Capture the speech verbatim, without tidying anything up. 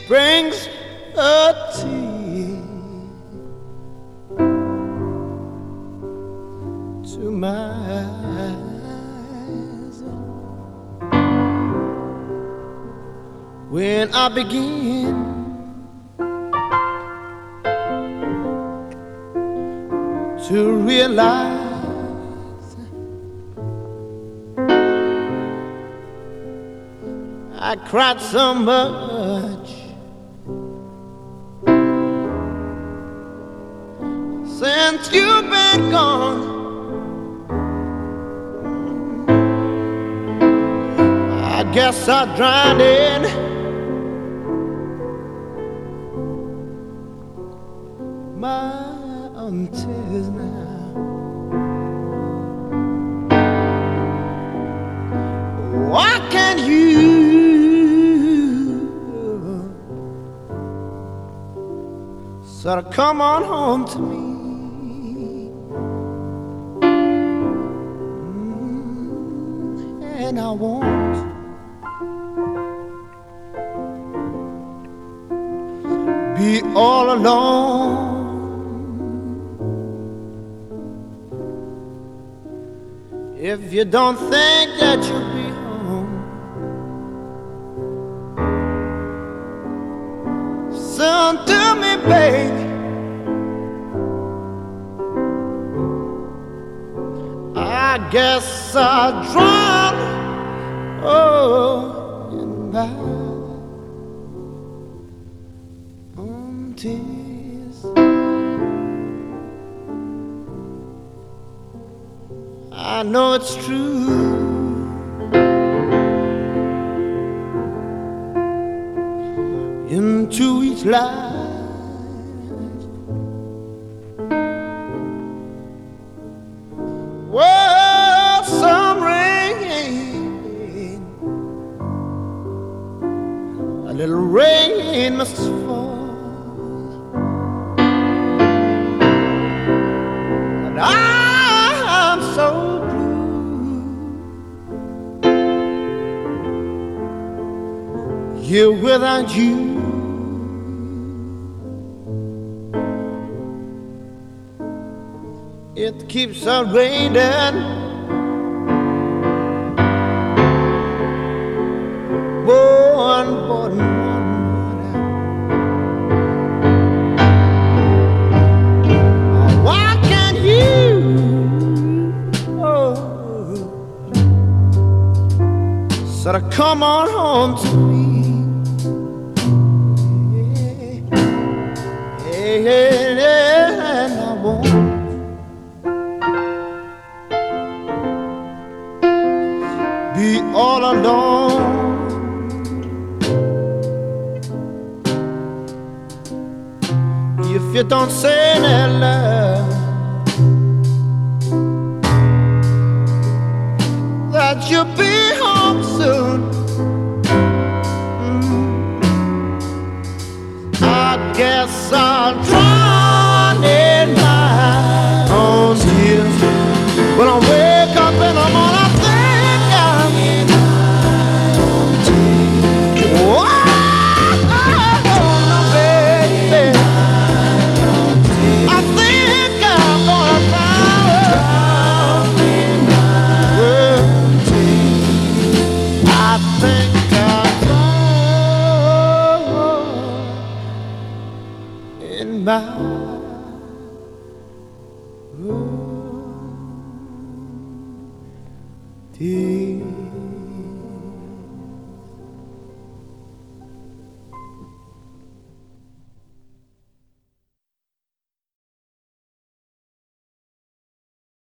brings a tear to my eyes when I begin to realize I cried so much since you've been gone. I guess I drowned in my own tears now. Why can't you sort of come on home to me? And I won't be all alone. If you don't think that you'll be home soon to me, baby, I guess I'll drown, oh, in my own tears. I know it's true. Into each life well, some rain, a little rain must fall, and I'm so blue here without you. It keeps on raining, one more and one more. Why can't you, oh, sort of come on home to me? Hey, hey, hey, and I won't be all alone. If you don't say that love, that you'll be home soon, mm, I guess I'll drown in my own tears. When I wake up in the morning, I think I'm in my own tears. Whoa, oh, baby, I think I'm gonna drown in my own tears. I think I'm drown in my own tears.